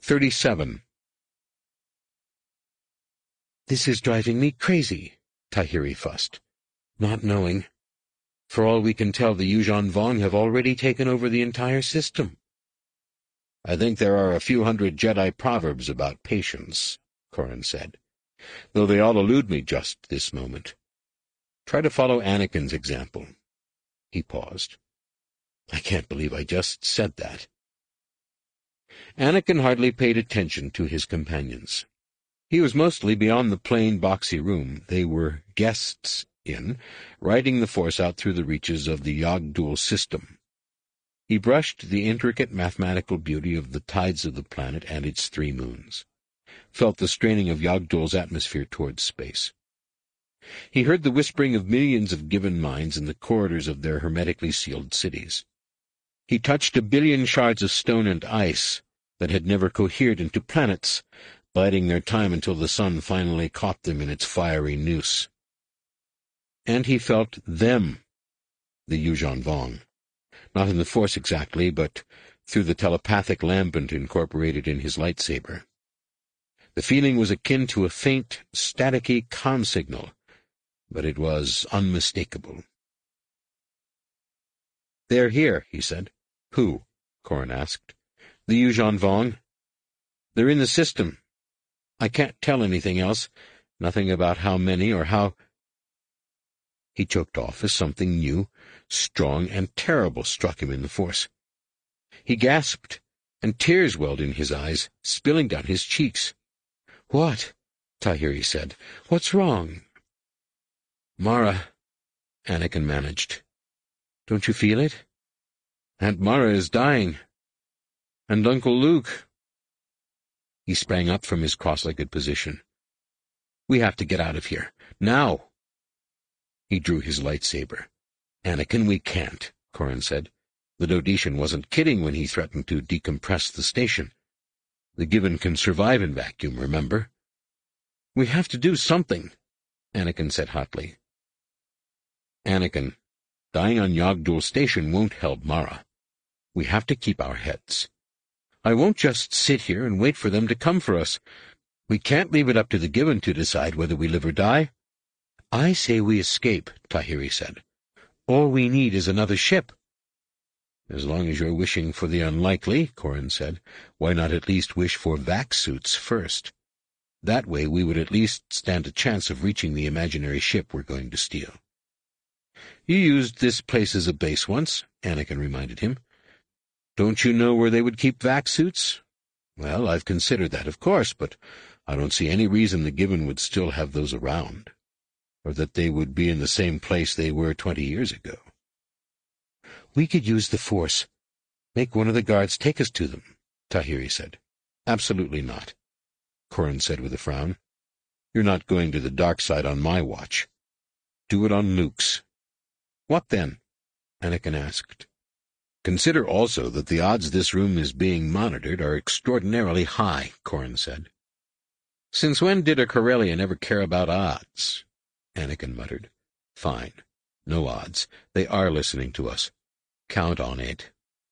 37. "This is driving me crazy," Tahiri fussed. "Not knowing. For all we can tell, the Yuuzhan Vong have already taken over the entire system." "I think there are a few hundred Jedi proverbs about patience," Corran said, "though they all elude me just this moment. Try to follow Anakin's example." He paused. "I can't believe I just said that." Anakin hardly paid attention to his companions. He was mostly beyond the plain, boxy room they were guests in, riding the Force out through the reaches of the Yog-Dul system. He brushed the intricate mathematical beauty of the tides of the planet and its 3 moons, felt the straining of Yog-Dul's atmosphere towards space. He heard the whispering of millions of given minds in the corridors of their hermetically sealed cities. He touched 1 billion shards of stone and ice that had never cohered into planets, biding their time until the sun finally caught them in its fiery noose. And he felt them, the Yuuzhan Vong, not in the Force exactly, but through the telepathic lambent incorporated in his lightsaber. The feeling was akin to a faint, staticky comm signal, but it was unmistakable. "They're here," he said. "Who?" Corran asked. "The Yuuzhan Vong. They're in the system. I can't tell anything else, nothing about how many or how—" He choked off as something new, strong, and terrible struck him in the Force. He gasped, and tears welled in his eyes, spilling down his cheeks. "What?" Tahiri said. "What's wrong?" "Mara," Anakin managed. "Don't you feel it?" "Aunt Mara is dying. And Uncle Luke." He sprang up from his cross-legged position. "We have to get out of here. Now!" He drew his lightsaber. "Anakin, we can't," Corran said. "The Dodician wasn't kidding when he threatened to decompress the station. The Given can survive in vacuum, remember?" "We have to do something," Anakin said hotly. "Anakin, dying on Yog-Dul Station won't help Mara. We have to keep our heads. I won't just sit here and wait for them to come for us. We can't leave it up to the Given to decide whether we live or die." "I say we escape," Tahiri said. "All we need is another ship." "As long as you're wishing for the unlikely," Corran said, "why not at least wish for vac suits first? That way we would at least stand a chance of reaching the imaginary ship we're going to steal." "You used this place as a base once," Anakin reminded him. "Don't you know where they would keep vac suits?" "Well, I've considered that, of course, but I don't see any reason the Given would still have those around, or that they would be in the same place they were 20 years ago." "We could use the Force. Make one of the guards take us to them," Tahiri said. "Absolutely not," Corran said with a frown. "You're not going to the dark side on my watch. Do it on Luke's." "What then?" Anakin asked. "Consider also that the odds this room is being monitored are extraordinarily high," Corran said. "Since when did a Corellian ever care about odds?" Anakin muttered. "Fine. No odds. They are listening to us. Count on it."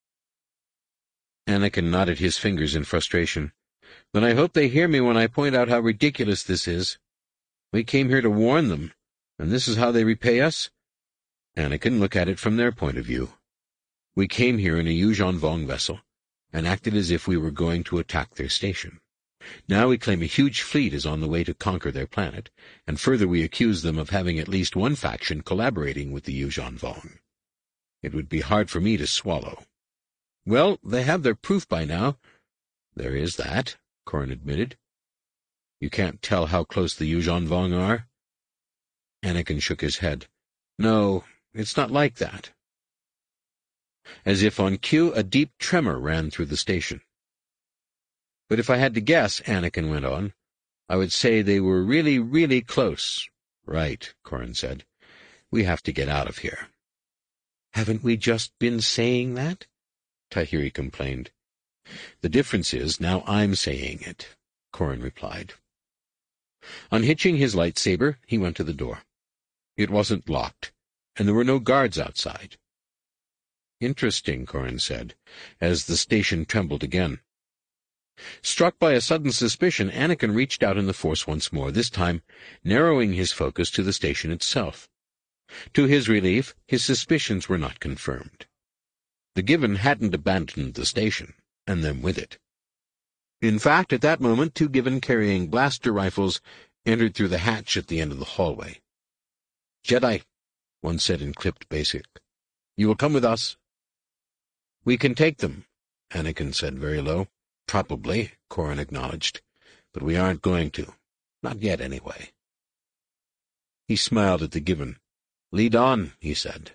Anakin knotted his fingers in frustration. "Then I hope they hear me when I point out how ridiculous this is. We came here to warn them, and this is how they repay us?" "Anakin, look at it from their point of view. We came here in a Yuuzhan Vong vessel, and acted as if we were going to attack their station. Now we claim a huge fleet is on the way to conquer their planet, and further we accuse them of having at least one faction collaborating with the Yuuzhan Vong. It would be hard for me to swallow." "Well, they have their proof by now." "There is that," Corran admitted. "You can't tell how close the Yuuzhan Vong are?" Anakin shook his head. "No, it's not like that." As if on cue, a deep tremor ran through the station. "But if I had to guess," Anakin went on, "I would say they were really, really close." "Right," Corran said. "We have to get out of here." "Haven't we just been saying that?" Tahiri complained. "The difference is, now I'm saying it," Corran replied. Unhitching his lightsaber, he went to the door. It wasn't locked, and there were no guards outside. "Interesting," Corran said, as the station trembled again. Struck by a sudden suspicion, Anakin reached out in the Force once more, this time narrowing his focus to the station itself. To his relief, his suspicions were not confirmed. The Given hadn't abandoned the station, and them with it. In fact, at that moment, 2 Given carrying blaster rifles entered through the hatch at the end of the hallway. "Jedi," one said in clipped basic. "You will come with us." "We can take them," Anakin said very low. "Probably," Corran acknowledged, "but we aren't going to. Not yet, anyway." He smiled at the Given. "Lead on," he said.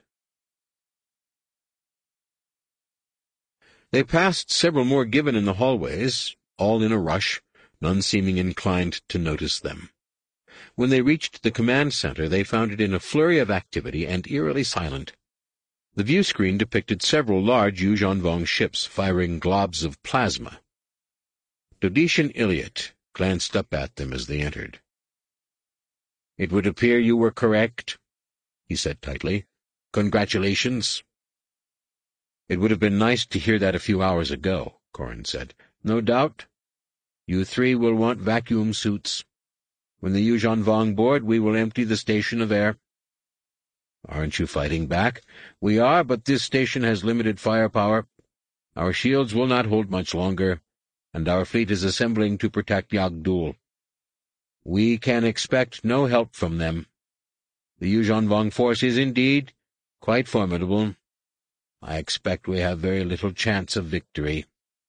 They passed several more Given in the hallways, all in a rush, none seeming inclined to notice them. When they reached the command center, they found it in a flurry of activity and eerily silent. The view screen depicted several large Yuuzhan Vong ships firing globs of plasma. Dodician Iliot glanced up at them as they entered. "It would appear you were correct," he said tightly. "Congratulations." "It would have been nice to hear that a few hours ago," Corran said. "No doubt. You 3 will want vacuum suits. When the Yuuzhan Vong board, we will empty the station of air." "Aren't you fighting back?" "We are, but this station has limited firepower. Our shields will not hold much longer, and our fleet is assembling to protect Yagdul. We can expect no help from them. The Yuuzhan Vong force is indeed quite formidable. I expect we have very little chance of victory."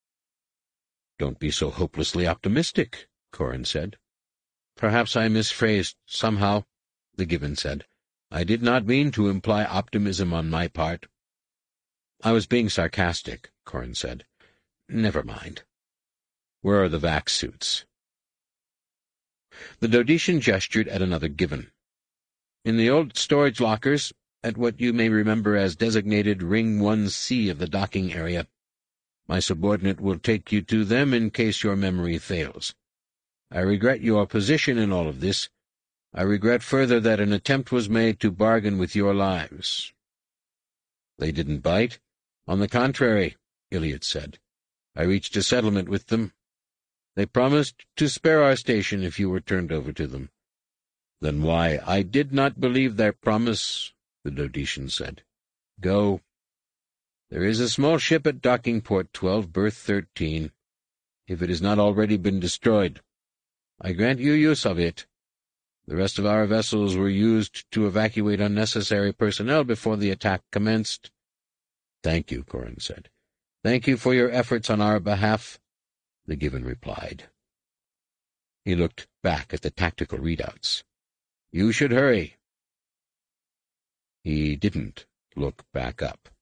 "Don't be so hopelessly optimistic," Corran said. "Perhaps I misphrased somehow," the Given said. "I did not mean to imply optimism on my part." "I was being sarcastic," Corran said. "Never mind. Where are the vac suits?" The Dodician gestured at another Given. "In the old storage lockers, at what you may remember as designated Ring 1C of the docking area. My subordinate will take you to them in case your memory fails. I regret your position in all of this. I regret further that an attempt was made to bargain with your lives." "They didn't bite. On the contrary," Iliot said. "I reached a settlement with them. They promised to spare our station if you were turned over to them." "Then why—" "I did not believe their promise," the Dodician said. "Go. There is a small ship at docking port 12, berth 13, if it has not already been destroyed. I grant you use of it. The rest of our vessels were used to evacuate unnecessary personnel before the attack commenced." "Thank you," Corran said. "Thank you for your efforts on our behalf," the Given replied. He looked back at the tactical readouts. "You should hurry." He didn't look back up.